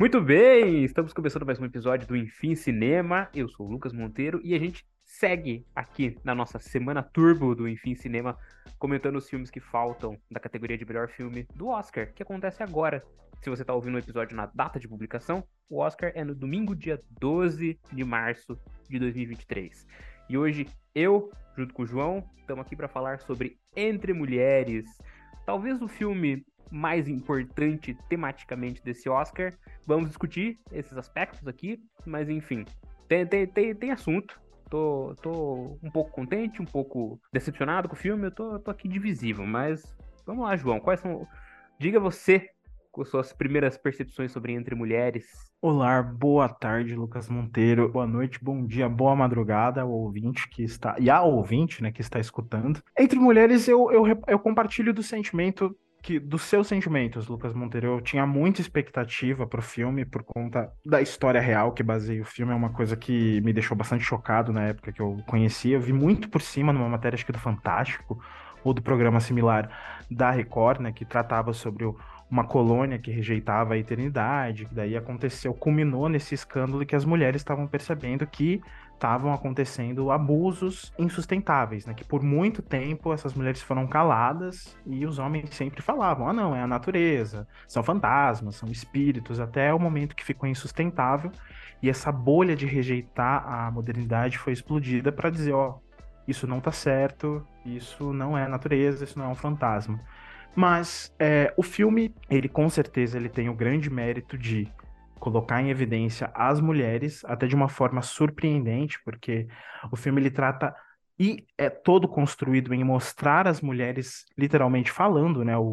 Muito bem, estamos começando mais um episódio do Enfim Cinema. Eu sou o Lucas Monteiro e a gente segue aqui na nossa semana turbo do Enfim Cinema, comentando os filmes que faltam da categoria de melhor filme do Oscar, que acontece agora. Se você está ouvindo o episódio na data de publicação, o Oscar é no domingo, dia 12 de março de 2023. E hoje eu, junto com o João, estamos aqui para falar sobre Entre Mulheres, talvez o filme mais importante tematicamente desse Oscar. Vamos discutir esses aspectos aqui, mas enfim, tem assunto. Tô um pouco contente, um pouco decepcionado com o filme, eu tô aqui divisível, mas vamos lá, João, quais são. Diga você com suas primeiras percepções sobre Entre Mulheres. Olá, boa tarde, Lucas Monteiro. Boa noite, bom dia, boa madrugada ao ouvinte que está, e ao ouvinte, né, que está escutando. Entre mulheres, eu compartilho do sentimento dos seus sentimentos, Lucas Monteiro. Eu tinha muita expectativa pro filme por conta da história real que baseia o filme. É uma coisa que me deixou bastante chocado na época que eu conheci. Eu vi muito por cima numa matéria, acho que do Fantástico, ou do programa similar da Record, né, que tratava sobre uma colônia que rejeitava a eternidade, que daí aconteceu, culminou nesse escândalo que as mulheres estavam percebendo que estavam acontecendo abusos insustentáveis, né? Que por muito tempo essas mulheres foram caladas e os homens sempre falavam: ah, não, é a natureza, são fantasmas, são espíritos, até o momento que ficou insustentável e essa bolha de rejeitar a modernidade foi explodida para dizer: ó, isso não tá certo, isso não é a natureza, isso não é um fantasma. Mas o filme, ele com certeza ele tem o grande mérito de colocar em evidência as mulheres, até de uma forma surpreendente, porque o filme ele trata e é todo construído em mostrar as mulheres literalmente falando, né?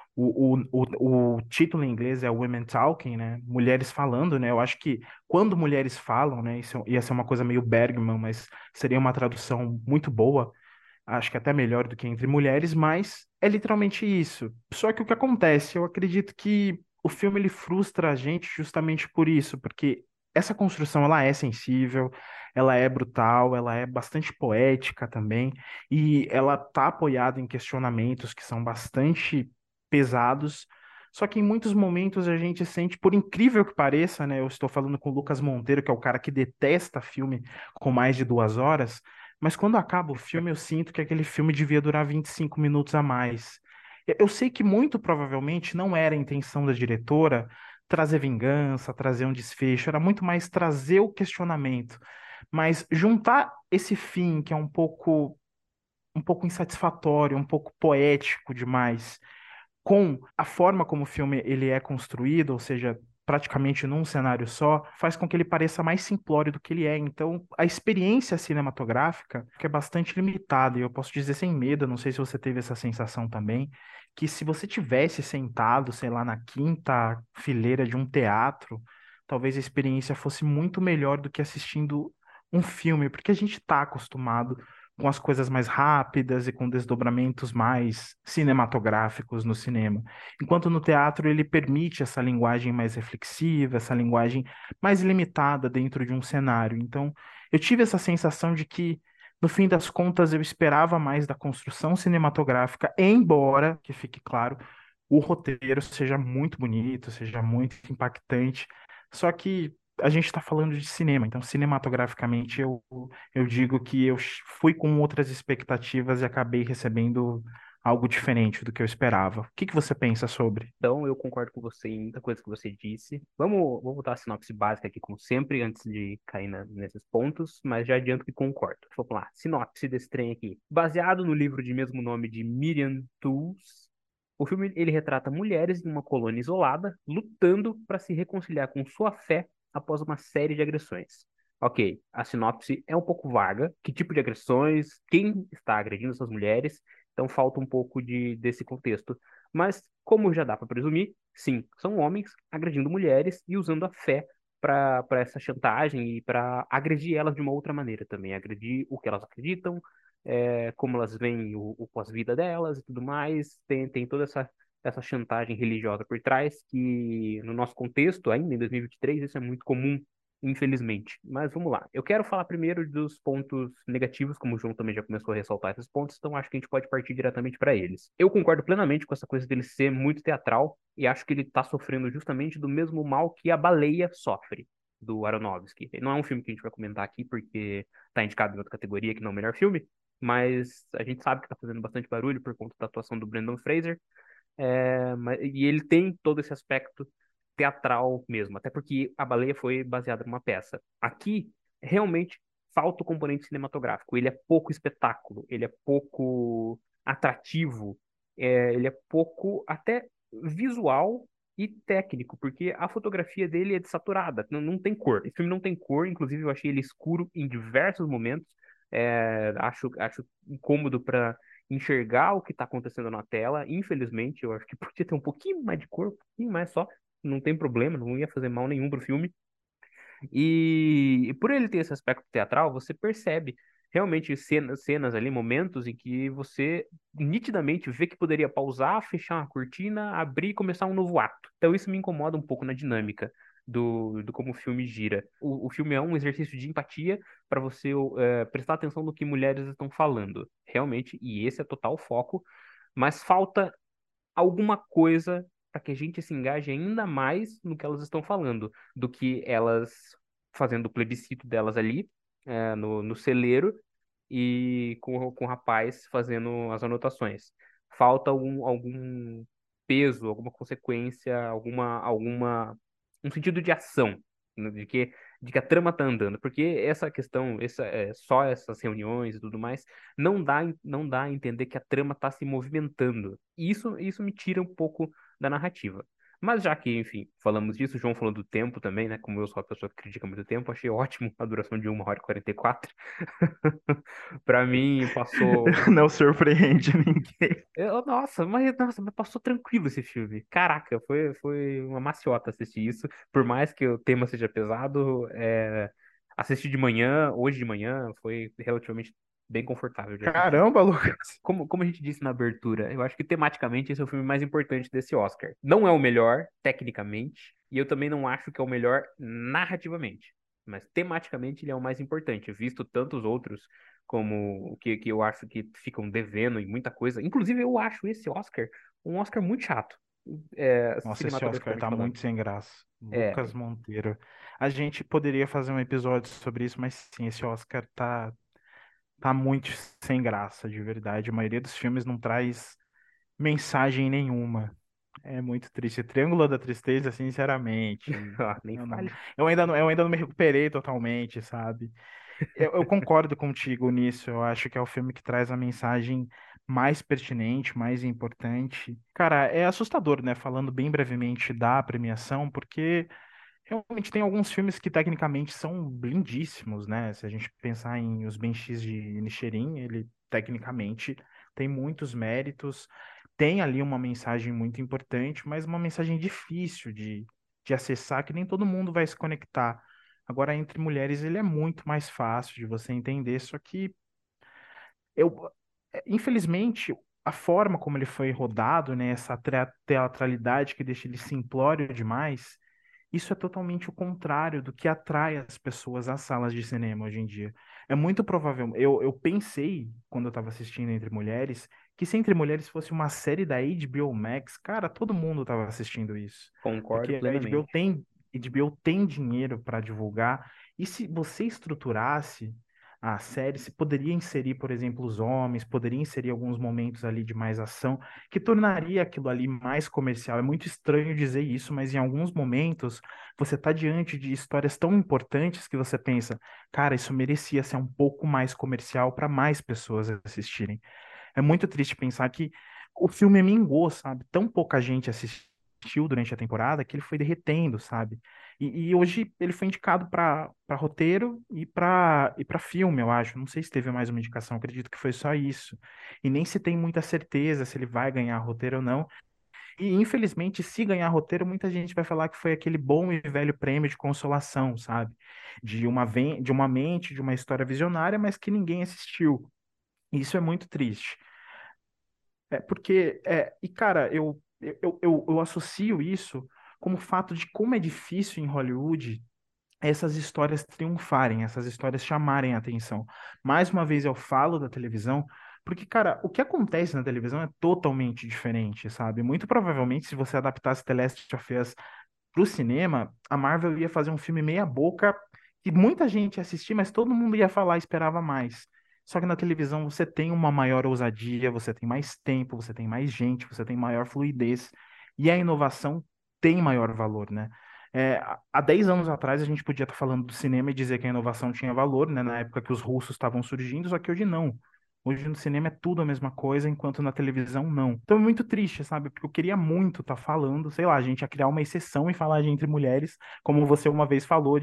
O título em inglês é Women Talking, né? Mulheres falando, né? Eu acho que quando mulheres falam, né? Isso ia ser uma coisa meio Bergman, mas seria uma tradução muito boa, acho que até melhor do que Entre Mulheres, mas é literalmente isso. Só que o que acontece, eu acredito que o filme ele frustra a gente justamente por isso, porque essa construção ela é sensível, ela é brutal, ela é bastante poética também, e ela tá apoiada em questionamentos que são bastante pesados. Só que em muitos momentos a gente sente, por incrível que pareça, né? Eu estou falando com o Lucas Monteiro, que é o cara que detesta filme com mais de 2 horas, mas quando acaba o filme, eu sinto que aquele filme devia durar 25 minutos a mais. Eu sei que muito provavelmente não era a intenção da diretora trazer vingança, trazer um desfecho, era muito mais trazer o questionamento. Mas juntar esse fim, que é um pouco insatisfatório, um pouco poético demais, com a forma como o filme ele é construído, ou seja, praticamente num cenário só, faz com que ele pareça mais simplório do que ele é. Então, a experiência cinematográfica é bastante limitada, e eu posso dizer sem medo, não sei se você teve essa sensação também, que se você tivesse sentado, sei lá, na quinta fileira de um teatro, talvez a experiência fosse muito melhor do que assistindo um filme, porque a gente está acostumado com as coisas mais rápidas e com desdobramentos mais cinematográficos no cinema. Enquanto no teatro ele permite essa linguagem mais reflexiva, essa linguagem mais limitada dentro de um cenário. Então, eu tive essa sensação de que, no fim das contas, eu esperava mais da construção cinematográfica, embora, que fique claro, o roteiro seja muito bonito, seja muito impactante. Só que a gente está falando de cinema, então cinematograficamente eu digo que eu fui com outras expectativas e acabei recebendo algo diferente do que eu esperava. O que que você pensa sobre? Então, eu concordo com você em muita coisa que você disse. Vamos dar a sinopse básica aqui, como sempre, antes de cair nesses pontos, mas já adianto que concordo. Vamos lá, sinopse desse trem aqui. Baseado no livro de mesmo nome de Miriam Tools, o filme ele retrata mulheres em uma colônia isolada, lutando para se reconciliar com sua fé após uma série de agressões. Ok, a sinopse é um pouco vaga. Que tipo de agressões? Quem está agredindo essas mulheres? Então falta um pouco desse contexto. Mas, como já dá para presumir, sim, são homens agredindo mulheres e usando a fé para essa chantagem e para agredir elas de uma outra maneira também. Agredir o que elas acreditam, como elas veem o pós-vida delas e tudo mais. Tem toda essa chantagem religiosa por trás, que no nosso contexto, ainda em 2023, isso é muito comum infelizmente. Mas vamos lá. Eu quero falar primeiro dos pontos negativos, como o João também já começou a ressaltar esses pontos, então acho que a gente pode partir diretamente para eles. Eu concordo plenamente com essa coisa dele ser muito teatral e acho que ele está sofrendo justamente do mesmo mal que a Baleia sofre, do Aronofsky. Não é um filme que a gente vai comentar aqui porque está indicado em outra categoria que não é o melhor filme, mas a gente sabe que está fazendo bastante barulho por conta da atuação do Brendan Fraser. E ele tem todo esse aspecto teatral mesmo, até porque A Baleia foi baseada numa peça. Aqui, realmente, falta o componente cinematográfico. Ele é pouco espetáculo, ele é pouco atrativo, ele é pouco até visual e técnico, porque a fotografia dele é desaturada, não tem cor. Esse filme não tem cor, inclusive eu achei ele escuro em diversos momentos. Acho incômodo para enxergar o que está acontecendo na tela. Infelizmente, eu acho que podia ter um pouquinho mais de cor, um pouquinho mais só. Não tem problema, não ia fazer mal nenhum pro filme. E por ele ter esse aspecto teatral, você percebe realmente cenas ali, momentos em que você nitidamente vê que poderia pausar, fechar uma cortina, abrir e começar um novo ato. Então isso me incomoda um pouco na dinâmica do como o filme gira. O filme é um exercício de empatia para você prestar atenção no que mulheres estão falando, realmente, e esse é total foco, mas falta alguma coisa para que a gente se engaje ainda mais no que elas estão falando, do que elas fazendo o plebiscito delas ali, no celeiro, e com o rapaz fazendo as anotações. Falta algum peso, alguma consequência, um sentido de ação, né, de que a trama tá andando, porque essa questão, só essas reuniões e tudo mais, não dá a entender que a trama tá se movimentando. E isso me tira um pouco da narrativa. Mas já que, enfim, falamos disso, o João falou do tempo também, né? Como eu sou uma pessoa que critica muito tempo, achei ótimo a duração de 1h44. Pra mim, passou. Não surpreende ninguém. Nossa, mas passou tranquilo esse filme. Caraca, foi uma maciota assistir isso. Por mais que o tema seja pesado, assistir de manhã, hoje de manhã, foi relativamente bem confortável de assistir. Caramba, Lucas. Como a gente disse na abertura, eu acho que tematicamente esse é o filme mais importante desse Oscar. Não é o melhor, tecnicamente, e eu também não acho que é o melhor narrativamente. Mas tematicamente ele é o mais importante, visto tantos outros como o que eu acho que ficam devendo em muita coisa. Inclusive, eu acho esse Oscar um Oscar muito chato, Nossa, esse Oscar cinematograficamente tá falando. muito sem graça. Lucas É, Monteiro. A gente poderia fazer um episódio sobre isso, mas sim, esse Oscar tá muito sem graça, de verdade. A maioria dos filmes não traz mensagem nenhuma. É muito triste. Triângulo da Tristeza, sinceramente. nem Eu não, fale. eu ainda não me recuperei totalmente, sabe? Eu concordo contigo nisso. Eu acho que é o filme que traz a mensagem mais pertinente, mais importante. Cara, é assustador, né? Falando bem brevemente da premiação, porque realmente tem alguns filmes que tecnicamente são lindíssimos, né? Se a gente pensar em Os Banshees de Inisherin, ele tecnicamente tem muitos méritos, tem ali uma mensagem muito importante, mas uma mensagem difícil de acessar, que nem todo mundo vai se conectar. Agora, entre mulheres, ele é muito mais fácil de você entender, só que eu, infelizmente, a forma como ele foi rodado, né, essa teatralidade que deixa ele simplório demais, isso é totalmente o contrário do que atrai as pessoas às salas de cinema hoje em dia. É muito provável. Eu pensei, quando eu estava assistindo Entre Mulheres, que se Entre Mulheres fosse uma série da HBO Max, cara, todo mundo estava assistindo isso. Concordo Porque a HBO plenamente. tem dinheiro para divulgar. E se você estruturasse a série, se poderia inserir, por exemplo, os homens, poderia inserir alguns momentos ali de mais ação, que tornaria aquilo ali mais comercial. É muito estranho dizer isso, mas em alguns momentos você está diante de histórias tão importantes que você pensa, cara, isso merecia ser um pouco mais comercial para mais pessoas assistirem. É muito triste pensar que o filme mingou, sabe? Tão pouca gente assistiu durante a temporada que ele foi derretendo, sabe? E hoje ele foi indicado para roteiro e para filme, eu acho. Não sei se teve mais uma indicação, acredito que foi só isso. E nem se tem muita certeza se ele vai ganhar roteiro ou não. E infelizmente, se ganhar roteiro, muita gente vai falar que foi aquele bom e velho prêmio de consolação, sabe? De uma mente, de uma história visionária, mas que ninguém assistiu. E isso é muito triste. E cara, eu associo isso como o fato de como é difícil em Hollywood essas histórias triunfarem, essas histórias chamarem a atenção. Mais uma vez eu falo da televisão, porque, cara, o que acontece na televisão é totalmente diferente, sabe? Muito provavelmente, se você adaptasse The Last of Us pro cinema, a Marvel ia fazer um filme meia boca que muita gente ia assistir, mas todo mundo ia falar, esperava mais. Só que na televisão você tem uma maior ousadia, você tem mais tempo, você tem mais gente, você tem maior fluidez. E a inovação tem maior valor, né? Há 10 anos atrás a gente podia estar falando do cinema e dizer que a inovação tinha valor, né? Na época que os russos estavam surgindo, só que hoje não. Hoje no cinema é tudo a mesma coisa, enquanto na televisão não. Então é muito triste, sabe? Porque eu queria muito estar falando, sei lá, a gente ia criar uma exceção e falar de entre mulheres, como você uma vez falou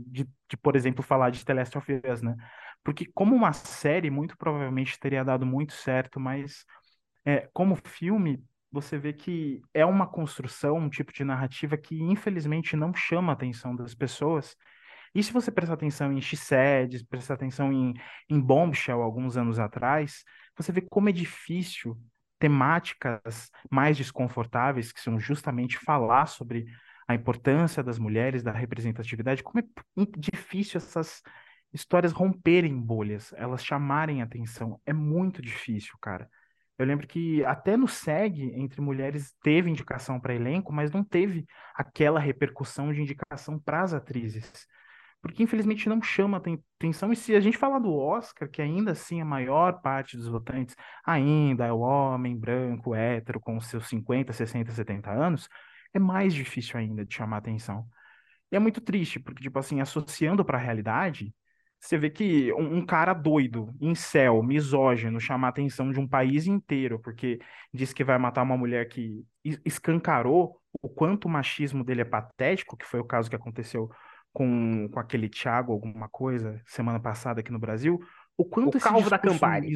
por exemplo, falar de The Last of Us, né? Porque como uma série, muito provavelmente teria dado muito certo, mas como filme, você vê que é uma construção, um tipo de narrativa que infelizmente não chama a atenção das pessoas. E se você prestar atenção em She-Said, prestar atenção em Bombshell alguns anos atrás, você vê como é difícil temáticas mais desconfortáveis, que são justamente falar sobre a importância das mulheres, da representatividade, como é difícil essas histórias romperem bolhas, elas chamarem atenção. É muito difícil, cara. Eu lembro que até no SEG, entre mulheres, teve indicação para elenco, mas não teve aquela repercussão de indicação para as atrizes. Porque infelizmente não chama atenção. E se a gente falar do Oscar, que ainda assim a maior parte dos votantes ainda é o homem branco, hétero, com os seus 50, 60, 70 anos, é mais difícil ainda de chamar atenção. E é muito triste, porque, tipo assim, associando para a realidade, você vê que um cara doido, incel, misógino, chamar a atenção de um país inteiro, porque diz que vai matar uma mulher que escancarou o quanto o machismo dele é patético, que foi o caso que aconteceu com aquele Thiago, alguma coisa, semana passada aqui no Brasil, o O quanto esse Calvo da discurso, Campari.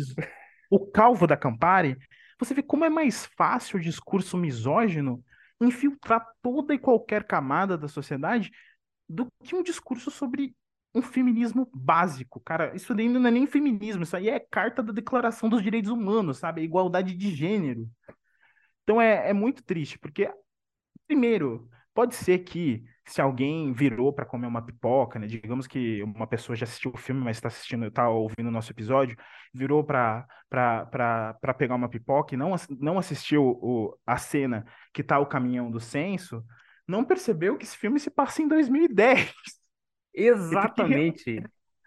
o calvo da Campari, você vê como é mais fácil o discurso misógino infiltrar toda e qualquer camada da sociedade do que um discurso sobre um feminismo básico, cara. Isso daí não é nem feminismo, isso aí é carta da Declaração dos Direitos Humanos, sabe? É igualdade de gênero. Então é muito triste, porque, primeiro, pode ser que se alguém virou para comer uma pipoca, né? Digamos que uma pessoa já assistiu o filme, mas está assistindo, está ouvindo o nosso episódio, virou para pegar uma pipoca e não assistiu a cena que tá o caminhão do censo, não percebeu que esse filme se passa em 2010. E porque Exatamente.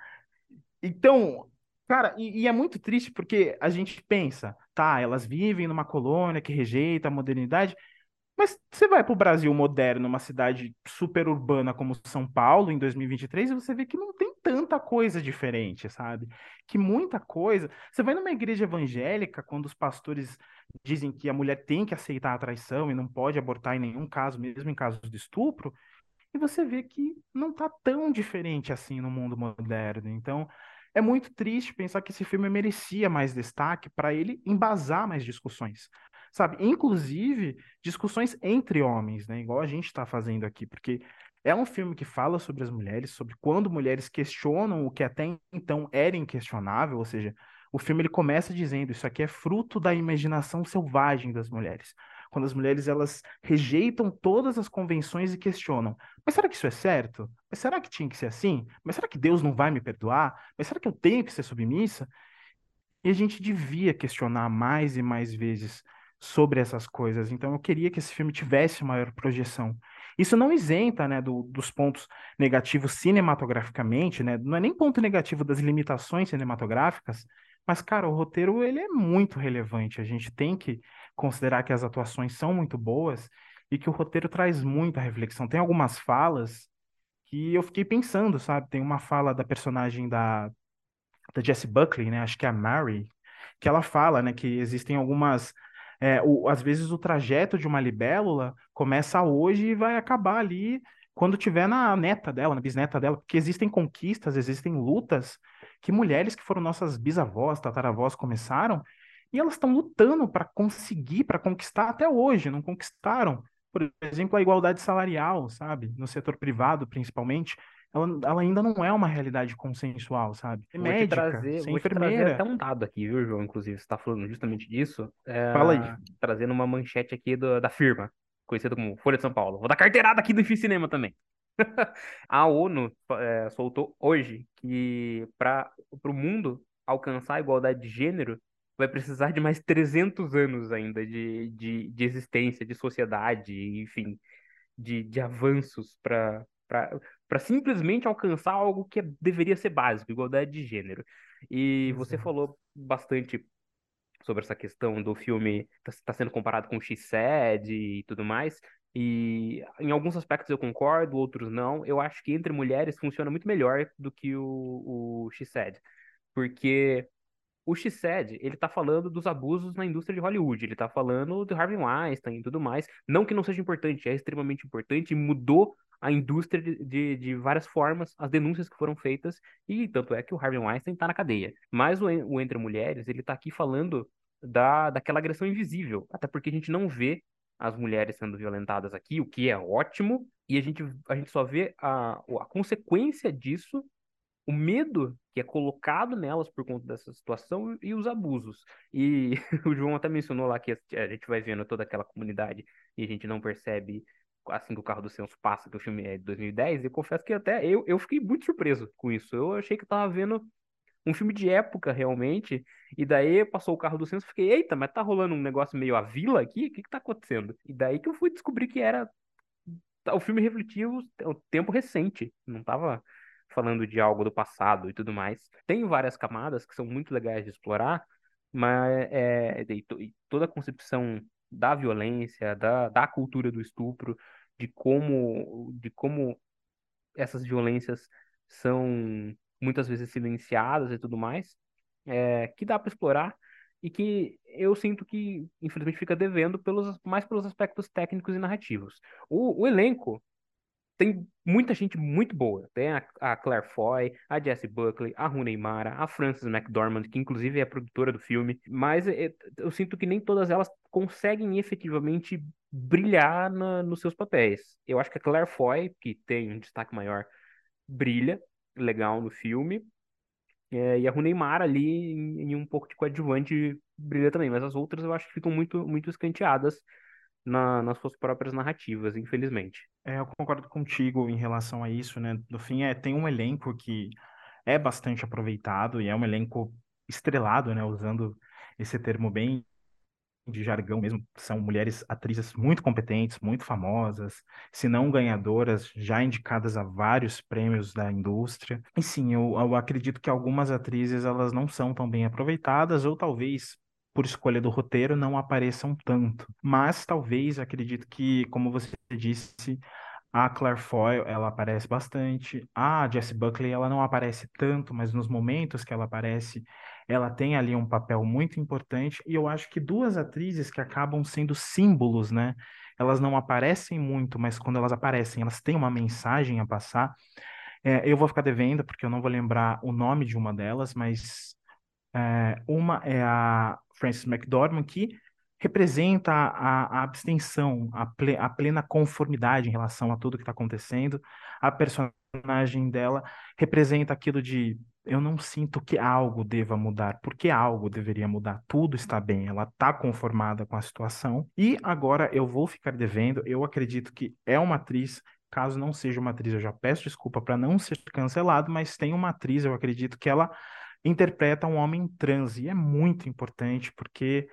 então, cara, e é muito triste porque a gente pensa, tá, elas vivem numa colônia que rejeita a modernidade, mas você vai para o Brasil moderno, uma cidade super urbana como São Paulo, em 2023, e vinte e três, e você vê que não tem tanta coisa diferente, sabe? Que muita coisa. Você vai numa igreja evangélica, quando os pastores dizem que a mulher tem que aceitar a traição e não pode abortar em nenhum caso, mesmo em casos de estupro, e você vê que não tá tão diferente assim no mundo moderno. Então, é muito triste pensar que esse filme merecia mais destaque para ele embasar mais discussões, sabe? Inclusive discussões entre homens, né? Igual a gente está fazendo aqui, porque é um filme que fala sobre as mulheres, sobre quando mulheres questionam o que até então era inquestionável, ou seja, o filme ele começa dizendo isso aqui é fruto da imaginação selvagem das mulheres. Quando as mulheres elas rejeitam todas as convenções e questionam: mas será que isso é certo? Mas será que tinha que ser assim? Mas será que Deus não vai me perdoar? Mas será que eu tenho que ser submissa? E a gente devia questionar mais e mais vezes sobre essas coisas. Então eu queria que esse filme tivesse maior projeção. Isso não isenta, né, dos pontos negativos cinematograficamente, né? Não é nem ponto negativo das limitações cinematográficas, mas, cara, o roteiro ele é muito relevante. A gente tem que considerar que as atuações são muito boas e que o roteiro traz muita reflexão. Tem algumas falas que eu fiquei pensando, sabe? Tem uma fala da personagem da Jessie Buckley, né? Acho que é a Mary, que ela fala, né, que existem algumas. Às vezes o trajeto de uma libélula começa hoje e vai acabar ali quando tiver na neta dela, na bisneta dela, porque existem conquistas, existem lutas que mulheres que foram nossas bisavós, tataravós começaram e elas estão lutando para conseguir, para conquistar até hoje, não conquistaram. Por exemplo, a igualdade salarial, sabe? No setor privado, principalmente ela ainda não é uma realidade consensual, sabe? Ser médica, ser Vou te trazer até enfermeira. um dado aqui, viu, João? Inclusive, você está falando justamente disso, Fala aí. trazendo uma manchete aqui da firma, conhecida como Folha de São Paulo. Vou dar carteirada aqui do Infi Cinema também. A ONU soltou hoje que para o mundo alcançar a igualdade de gênero vai precisar de mais 300 anos ainda de existência, de sociedade, enfim, de avanços para simplesmente alcançar algo que deveria ser básico, igualdade de gênero. E você Exato. falou bastante sobre essa questão do filme tá sendo comparado com o She-Said e tudo mais. E em alguns aspectos eu concordo, outros não. Eu acho que entre mulheres funciona muito melhor do que o She-Said. Porque o She-Said, ele tá falando dos abusos na indústria de Hollywood, ele tá falando do Harvey Weinstein e tudo mais. Não que não seja importante, é extremamente importante e mudou a indústria de várias formas, as denúncias que foram feitas, e tanto é que o Harvey Weinstein tá na cadeia. Mas o Entre Mulheres, ele tá aqui falando daquela agressão invisível, até porque a gente não vê as mulheres sendo violentadas aqui, o que é ótimo, e a gente só vê a consequência disso, o medo que é colocado nelas por conta dessa situação e os abusos. E o João até mencionou lá que a gente vai vendo toda aquela comunidade e a gente não percebe assim que o carro do censo passa, que o filme é de 2010, e eu confesso que até eu fiquei muito surpreso com isso. Eu achei que eu tava vendo um filme de época realmente, e daí passou o carro do censo, e fiquei, eita, mas tá rolando um negócio meio a vila aqui? O que que tá acontecendo? E daí que eu fui descobrir que era o filme refletia o tempo recente, não tava falando de algo do passado e tudo mais. Tem várias camadas que são muito legais de explorar, mas e toda a concepção da violência, da cultura do estupro, de como essas violências são muitas vezes silenciadas e tudo mais, que dá para explorar e que eu sinto que, infelizmente, fica devendo mais pelos aspectos técnicos e narrativos. O elenco tem muita gente muito boa. Tem a Claire Foy, a Jessie Buckley, a Rooney Mara, a Frances McDormand, que inclusive é a produtora do filme. Mas eu sinto que nem todas elas conseguem efetivamente brilhar nos seus papéis. Eu acho que a Claire Foy, que tem um destaque maior, brilha legal no filme. E a Rooney Mara ali, em um pouco de coadjuvante, brilha também. Mas as outras eu acho que ficam muito, muito escanteadas nas suas próprias narrativas, infelizmente. Eu concordo contigo em relação a isso, né? No fim, tem um elenco que é bastante aproveitado e é um elenco estrelado, né? Usando esse termo bem de jargão mesmo, são mulheres atrizes muito competentes, muito famosas, se não ganhadoras, já indicadas a vários prêmios da indústria. E sim, eu acredito que algumas atrizes elas não são tão bem aproveitadas, ou talvez por escolha do roteiro não apareçam tanto. Mas talvez acredito que, como você disse, a Claire Foy, ela aparece bastante. A Jessie Buckley, ela não aparece tanto, mas nos momentos que ela aparece, ela tem ali um papel muito importante. E eu acho que duas atrizes que acabam sendo símbolos, né? Elas não aparecem muito, mas quando elas aparecem, elas têm uma mensagem a passar. Eu vou ficar devendo, porque eu não vou lembrar o nome de uma delas, mas uma é a Frances McDormand, que representa a abstenção, a plena conformidade em relação a tudo que está acontecendo. A personagem dela representa aquilo de eu não sinto que algo deva mudar, porque algo deveria mudar. Tudo está bem, ela está conformada com a situação. E agora eu vou ficar devendo. Eu acredito que é uma atriz. Caso não seja uma atriz, eu já peço desculpa para não ser cancelado, mas tem uma atriz, eu acredito que ela interpreta um homem trans, e é muito importante porque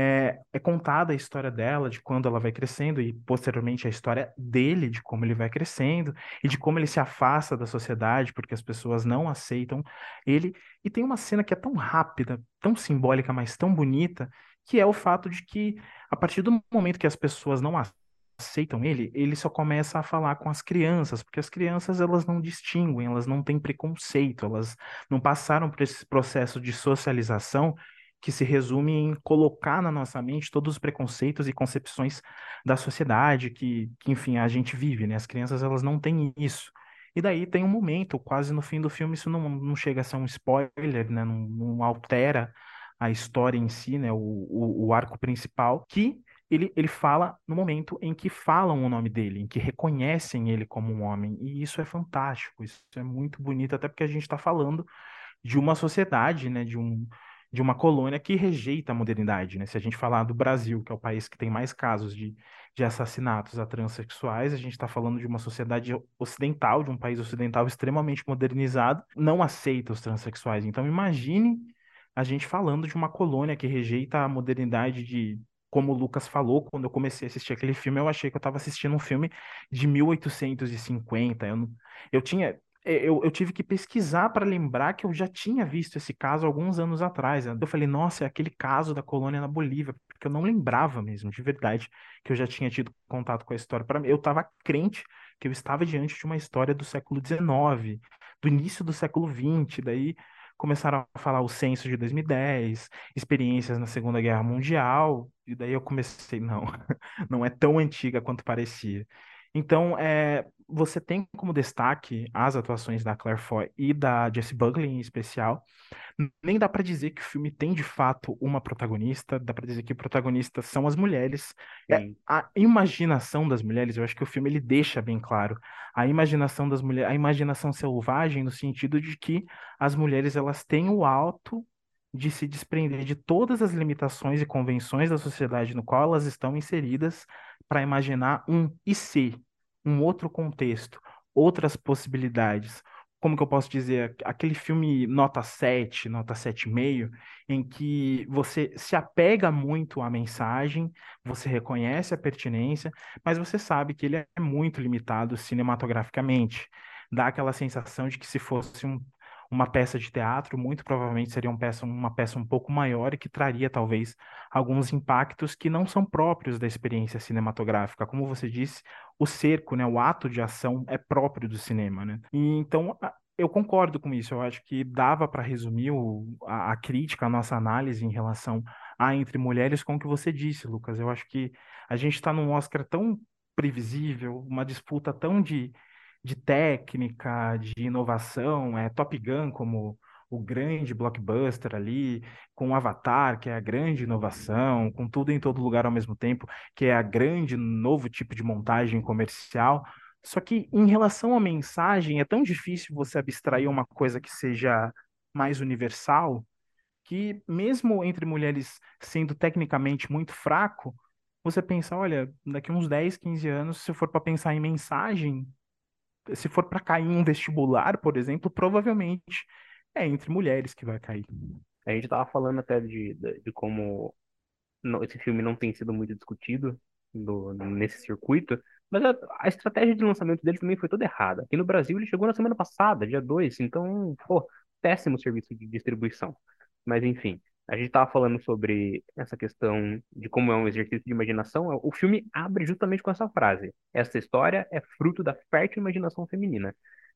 é contada a história dela, de quando ela vai crescendo, e posteriormente a história dele, de como ele vai crescendo, e de como ele se afasta da sociedade, porque as pessoas não aceitam ele. E tem uma cena que é tão rápida, tão simbólica, mas tão bonita, que é o fato de que, a partir do momento que as pessoas não aceitam ele, ele só começa a falar com as crianças, porque as crianças elas não distinguem, elas não têm preconceito, elas não passaram por esse processo de socialização que se resume em colocar na nossa mente todos os preconceitos e concepções da sociedade que enfim, a gente vive, né? As crianças elas não têm isso. E daí tem um momento, quase no fim do filme, isso não chega a ser um spoiler, né? Não altera a história em si, né? O arco principal, que ele fala no momento em que falam o nome dele, em que reconhecem ele como um homem. E isso é fantástico, isso é muito bonito, até porque a gente está falando de uma sociedade, né, de uma colônia que rejeita a modernidade, né? Se a gente falar do Brasil, que é o país que tem mais casos de assassinatos a transexuais, a gente está falando de uma sociedade ocidental, de um país ocidental extremamente modernizado, não aceita os transexuais. Então imagine a gente falando de uma colônia que rejeita a modernidade de como o Lucas falou, quando eu comecei a assistir aquele filme, eu achei que eu estava assistindo um filme de 1850. Eu tinha, eu tive que pesquisar para lembrar que eu já tinha visto esse caso alguns anos atrás. Eu falei, nossa, é aquele caso da colônia na Bolívia, porque eu não lembrava mesmo, de verdade, que eu já tinha tido contato com a história. Para mim, eu estava crente que eu estava diante de uma história do século XIX, do início do século XX. Daí começaram a falar o censo de 2010, experiências na Segunda Guerra Mundial, e daí eu comecei, não, não é tão antiga quanto parecia. Então, você tem como destaque as atuações da Claire Foy e da Jessie Buckley em especial. Nem dá pra dizer que o filme tem de fato uma protagonista, dá pra dizer que protagonistas são as mulheres. Sim. A imaginação das mulheres, eu acho que o filme ele deixa bem claro a imaginação das mulheres, a imaginação selvagem no sentido de que as mulheres elas têm o alto de se desprender de todas as limitações e convenções da sociedade no qual elas estão inseridas para imaginar um e se, um outro contexto, outras possibilidades. Como que eu posso dizer, aquele filme nota 7, nota 7,5, em que você se apega muito à mensagem, você reconhece a pertinência, mas você sabe que ele é muito limitado cinematograficamente. Dá aquela sensação de que se fosse uma peça de teatro, muito provavelmente seria uma peça um pouco maior e que traria talvez alguns impactos que não são próprios da experiência cinematográfica. Como você disse, o cerco, né, o ato de ação é próprio do cinema, né? E então eu concordo com isso. Eu acho que dava para resumir a crítica, a nossa análise em relação a Entre Mulheres com o que você disse, Lucas. Eu acho que a gente está num Oscar tão previsível, uma disputa tão de técnica, de inovação, Top Gun como o grande blockbuster ali, com Avatar, que é a grande inovação, com tudo em todo lugar ao mesmo tempo, que é a grande novo tipo de montagem comercial. Só que em relação à mensagem, é tão difícil você abstrair uma coisa que seja mais universal, que mesmo entre mulheres sendo tecnicamente muito fraco, você pensa, olha, daqui uns 10, 15 anos, se for para pensar em mensagem, se for para cair em um vestibular, por exemplo, provavelmente é entre mulheres que vai cair. A gente tava falando até de como esse filme não tem sido muito discutido nesse circuito, mas a estratégia de lançamento dele também foi toda errada. Aqui no Brasil ele chegou na semana passada, dia 2, então, pô, péssimo serviço de distribuição. Mas enfim, a gente tava falando sobre essa questão de como é um exercício de imaginação. O filme abre justamente com essa frase: essa história é fruto da fértil imaginação feminina.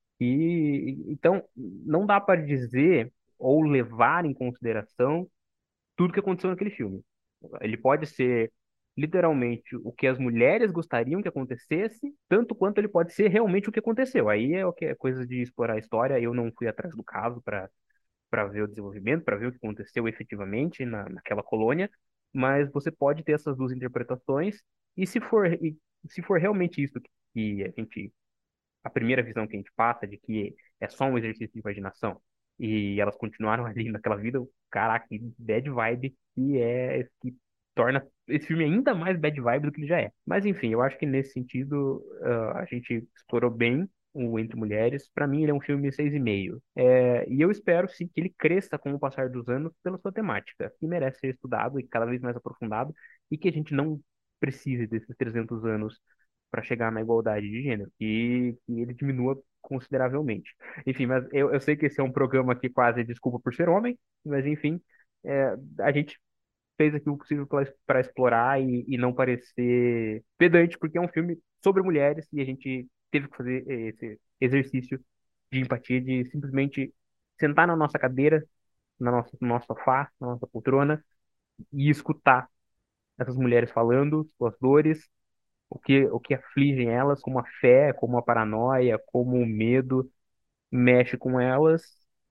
E então não dá para dizer ou levar em consideração tudo que aconteceu naquele filme. Ele pode ser literalmente o que as mulheres gostariam que acontecesse, tanto quanto ele pode ser realmente o que aconteceu. Aí é o que é coisa de explorar a história. Eu não fui atrás do caso para ver o desenvolvimento, para ver o que aconteceu efetivamente naquela colônia, mas você pode ter essas duas interpretações e se for realmente isso que a primeira visão que a gente passa de que é só um exercício de imaginação e elas continuaram ali naquela vida, caraca, que bad vibe que torna esse filme ainda mais bad vibe do que ele já é. Mas enfim, eu acho que nesse sentido a gente explorou bem o Entre Mulheres. Para mim, ele é um filme 6,5. E eu espero sim que ele cresça com o passar dos anos pela sua temática, que merece ser estudado e cada vez mais aprofundado, e que a gente não precise desses 300 anos para chegar na igualdade de gênero, que ele diminua consideravelmente. Enfim, mas eu sei que esse é um programa que quase desculpa por ser homem, mas enfim, a gente fez aqui o possível para explorar e não parecer pedante, porque é um filme sobre mulheres e a gente teve que fazer esse exercício de empatia, de simplesmente sentar na nossa cadeira, no nosso sofá, na nossa poltrona e escutar essas mulheres falando suas dores, o que afligem elas, como a fé, como a paranoia, como o medo mexe com elas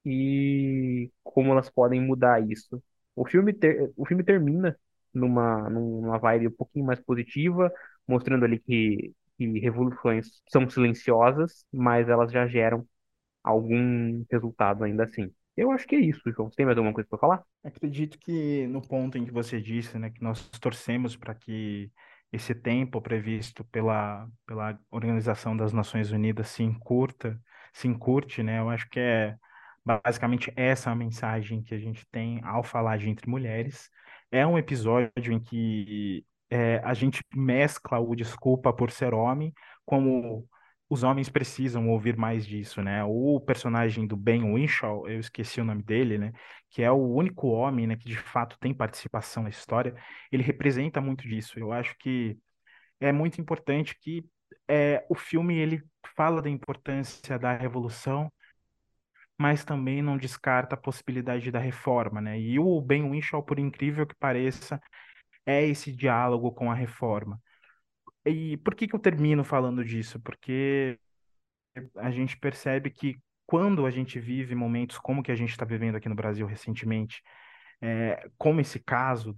e como elas podem mudar isso. O filme termina numa vibe um pouquinho mais positiva, mostrando ali que revoluções são silenciosas, mas elas já geram algum resultado ainda assim. Eu acho que é isso, João. Você tem mais alguma coisa para falar? Acredito que no ponto em que você disse, né, que nós torcemos para que esse tempo previsto pela Organização das Nações Unidas se encurte, né? Eu acho que é basicamente essa a mensagem que a gente tem ao falar de Entre Mulheres. É um episódio em que a gente mescla o desculpa por ser homem, como os homens precisam ouvir mais disso, né? O personagem do Ben Whishaw, eu esqueci o nome dele, né? Que é o único homem, né, que de fato tem participação na história, ele representa muito disso. Eu acho que é muito importante que o filme ele fala da importância da revolução, mas também não descarta a possibilidade da reforma, né? E o Ben Whishaw, por incrível que pareça, é esse diálogo com a reforma. E por que que eu termino falando disso? Porque a gente percebe que quando a gente vive momentos como que a gente está vivendo aqui no Brasil recentemente, como esse caso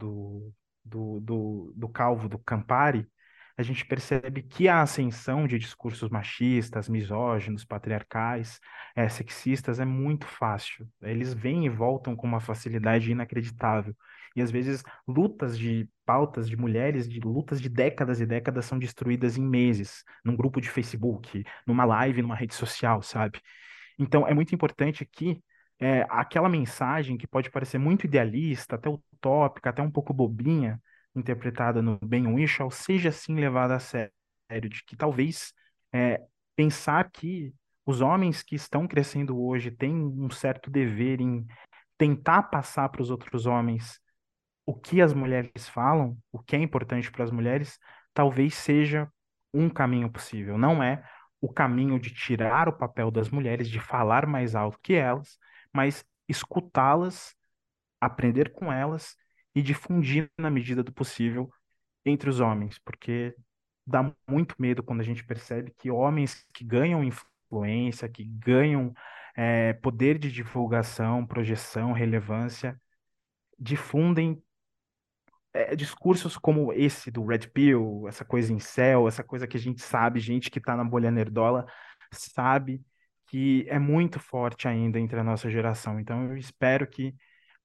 do Calvo do Campari, a gente percebe que a ascensão de discursos machistas, misóginos, patriarcais, sexistas é muito fácil. Eles vêm e voltam com uma facilidade inacreditável. E às vezes lutas de pautas de mulheres, de lutas de décadas e décadas são destruídas em meses, num grupo de Facebook, numa live, numa rede social, sabe? Então, é muito importante que aquela mensagem que pode parecer muito idealista, até utópica, até um pouco bobinha, interpretada no Ben Whishaw, seja assim levada a sério, de que talvez pensar que os homens que estão crescendo hoje têm um certo dever em tentar passar para os outros homens o que as mulheres falam, o que é importante para as mulheres, talvez seja um caminho possível. Não é o caminho de tirar o papel das mulheres, de falar mais alto que elas, mas escutá-las, aprender com elas e difundir na medida do possível entre os homens, porque dá muito medo quando a gente percebe que homens que ganham influência, que ganham poder de divulgação, projeção, relevância, difundem discursos como esse do Red Pill, essa coisa em céu, essa coisa que a gente sabe, gente que tá na bolha nerdola, sabe que é muito forte ainda entre a nossa geração. Então eu espero que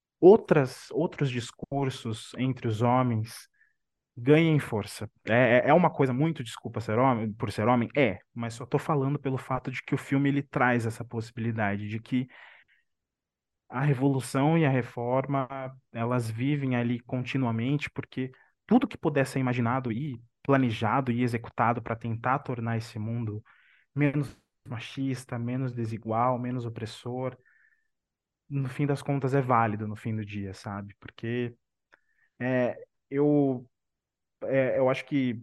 outros discursos entre os homens ganhem força. É uma coisa muito desculpa ser homem, por ser homem? É, mas só tô falando pelo fato de que o filme ele traz essa possibilidade de que a revolução e a reforma, elas vivem ali continuamente, porque tudo que pudesse ser imaginado e planejado e executado para tentar tornar esse mundo menos machista, menos desigual, menos opressor, no fim das contas é válido no fim do dia, sabe? Porque é, eu, eu acho que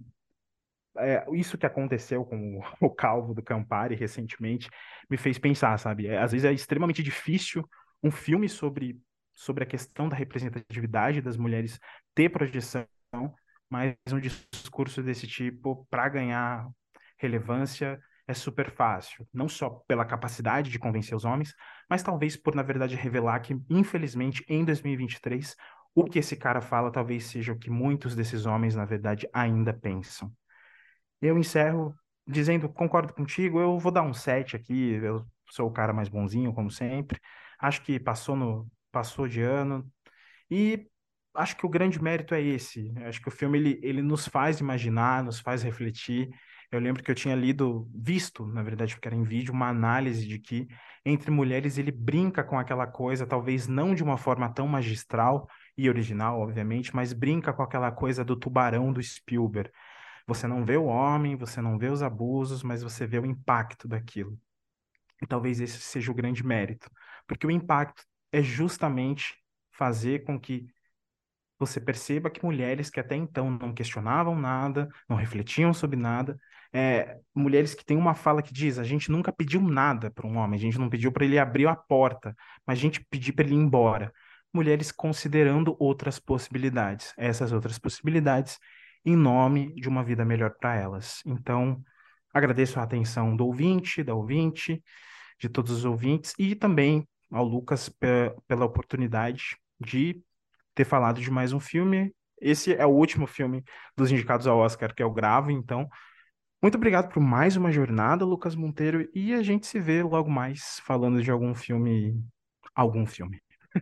isso que aconteceu com o Calvo do Campari recentemente me fez pensar, sabe? Às vezes é extremamente difícil um filme sobre a questão da representatividade das mulheres ter projeção, mas um discurso desse tipo, para ganhar relevância, é super fácil. Não só pela capacidade de convencer os homens, mas talvez por, na verdade, revelar que, infelizmente, em 2023, o que esse cara fala talvez seja o que muitos desses homens, na verdade, ainda pensam. Eu encerro dizendo, concordo contigo, eu vou dar um 7 aqui, eu sou o cara mais bonzinho, como sempre. Acho que passou de ano e acho que o grande mérito é esse. Acho que o filme ele nos faz imaginar, nos faz refletir. Eu lembro que eu tinha visto, na verdade, porque era em vídeo, uma análise de que Entre Mulheres ele brinca com aquela coisa, talvez não de uma forma tão magistral e original, obviamente, mas brinca com aquela coisa do tubarão do Spielberg. Você não vê o homem, você não vê os abusos, mas você vê o impacto daquilo. E talvez esse seja o grande mérito, porque o impacto é justamente fazer com que você perceba que mulheres que até então não questionavam nada, não refletiam sobre nada, mulheres que têm uma fala que diz: a gente nunca pediu nada para um homem, a gente não pediu para ele abrir a porta, mas a gente pediu para ele ir embora. Mulheres considerando outras possibilidades, essas outras possibilidades, em nome de uma vida melhor para elas. Então, agradeço a atenção do ouvinte, da ouvinte, de todos os ouvintes e também ao Lucas pela oportunidade de ter falado de mais um filme. Esse é o último filme dos indicados ao Oscar que eu gravo, então. Muito obrigado por mais uma jornada, Lucas Monteiro, e a gente se vê logo mais falando de algum filme algum filme.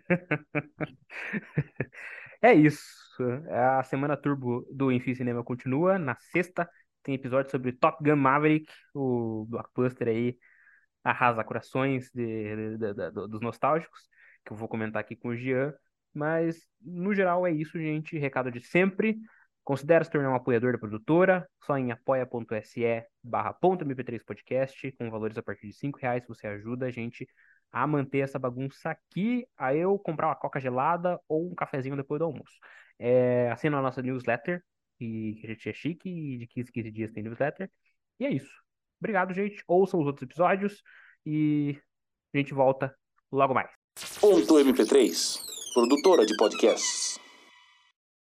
É isso. A semana turbo do Enfim Cinema continua. Na sexta tem episódio sobre Top Gun Maverick, o blockbuster aí arrasa corações dos nostálgicos, que eu vou comentar aqui com o Jean. Mas, no geral, é isso, gente. Recado de sempre. Considere se tornar um apoiador da produtora, só em apoia.se/.mp3podcast, com valores a partir de R$ 5. Você ajuda a gente a manter essa bagunça aqui, a eu comprar uma coca gelada ou um cafezinho depois do almoço. Assina a nossa newsletter, que a gente é chique, e de 15 em 15 dias tem newsletter. E é isso. Obrigado, gente. Ouçam os outros episódios e a gente volta logo mais. Ponto MP3, produtora de podcasts.